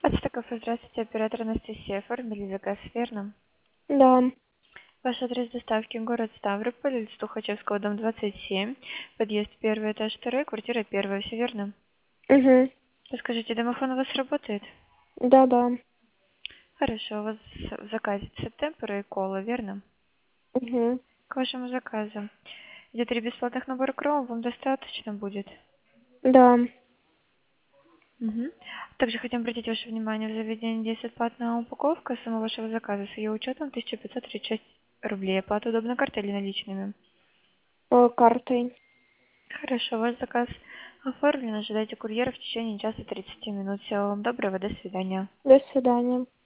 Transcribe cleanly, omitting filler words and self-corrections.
Ацтеков, здравствуйте, оператор Анастасия. Оформили заказ, верно? Да. Ваш адрес доставки город Ставрополь, улица Тухачевского, дом 27, подъезд первый этаж 2, квартира 1, все верно? Угу. Расскажите, домофон у вас работает? Да, да. Хорошо, у вас в заказе темперы и кола, верно? Угу. К вашему заказу. Идет 3 бесплатных набора кром, вам достаточно будет? Да. Мгм. Также хотим обратить ваше внимание, в заведении действует платная упаковка самого вашего заказа с ее учетом 1536 рублей. Оплата удобно картой или наличными? Картой. Хорошо, ваш заказ оформлен. Ожидайте курьера в течение часа 30 минут. Всего вам доброго, до свидания. До свидания.